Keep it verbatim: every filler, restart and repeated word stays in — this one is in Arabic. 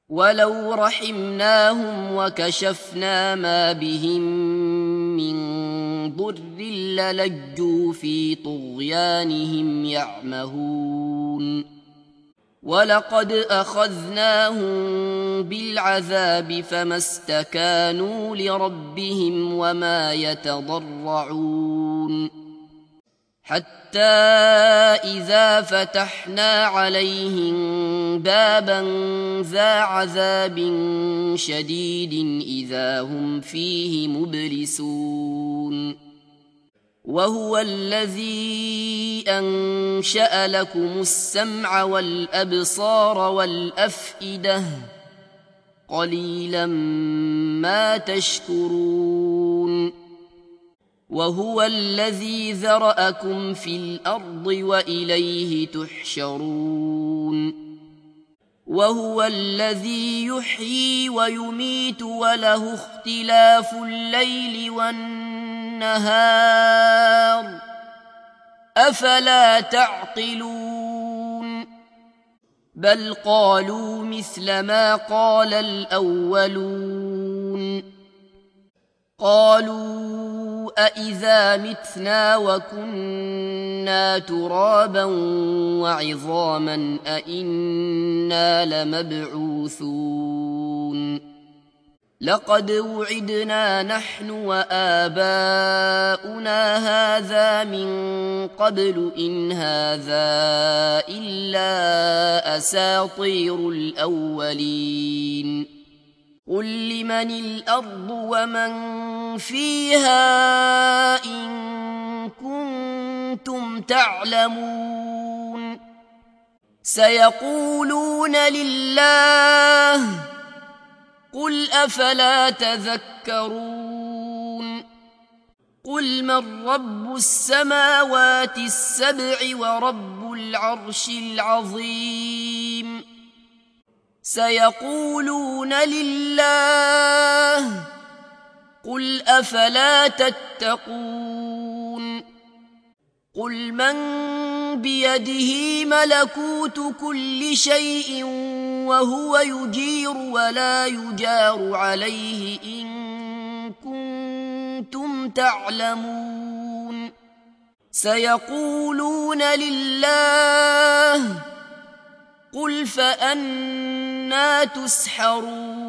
ولو رحمناهم وكشفنا ما بهم من ضر للجوا في طغيانهم يعمهون ولقد أخذناهم بالعذاب فما استكانوا لربهم وما يتضرعون حتى إذا فتحنا عليهم بابا ذا عذاب شديد إذا هم فيه مبلسون وهو الذي أنشأ لكم السمع والأبصار والأفئدة قليلا ما تشكرون وهو الذي ذرأكم في الأرض وإليه تحشرون وهو الذي يحيي ويميت وله اختلاف الليل والنهار أفلا تعقلون بل قالوا مثل ما قال الأولون قالوا أإذا متنا وكنا ترابا وعظاما أإنا لمبعوثون لقد وعدنا نحن وآباؤنا هذا من قبل إن هذا إلا أساطير الأولين قل لمن الأرض ومن فيها إن كنتم تعلمون سيقولون لله قل أفلا تذكرون قل من رب السماوات السبع ورب العرش العظيم سيقولون لله قل أفلا تتقون قل من بيده ملكوت كل شيء وهو يجير ولا يجار عليه إن كنتم تعلمون سيقولون لله قل فأنى تسحرون